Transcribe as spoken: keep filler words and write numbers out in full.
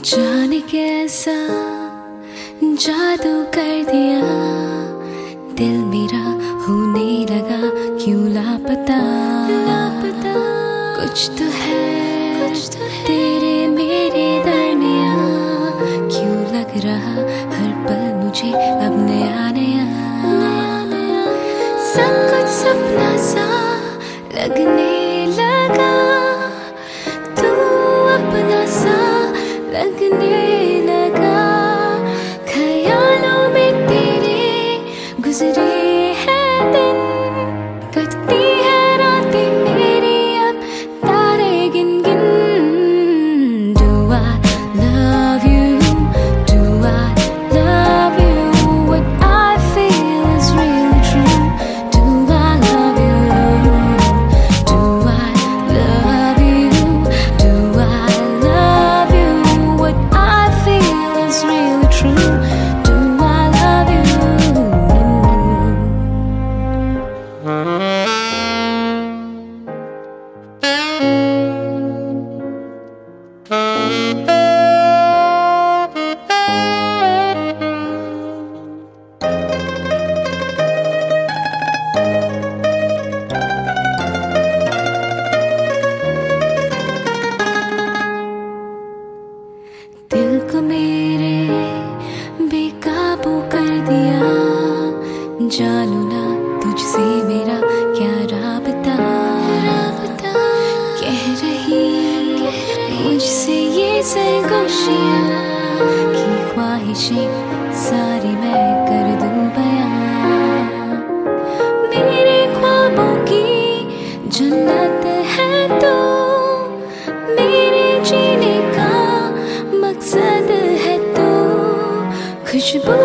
जाने कैसा जादू कर दिया, दिल मेरा होने लगा क्यों लापता। लापता कुछ तो है, कुछ तो है तेरे मेरे दरमियां, क्यों लग रहा हर पल मुझे अब नया नया। सब कुछ सपना सा लगने लगा, तू अपना सा लगने लगा। ख्यालों में तेरे गुजरे हैं दिन, कटती है रातें मेरी अब तारे गिन गिन। Do I love you? Do I love you? What I feel is really true. Do I love you? Do I love you? Do I love you? What I feel is really true. Do I love you? दिल को मेरे बेकाबू कर दिया, जानू ना तुझसे मेरा क्या राबता। राबता कह रही मुझसे ये सरगोशियाँ की ख्वाहिशें सारी मैं कर दूँ बयां। मेरे ख्वाबों की जन्नत है तू, मेरे जीने का मकसद है तू। खुशबू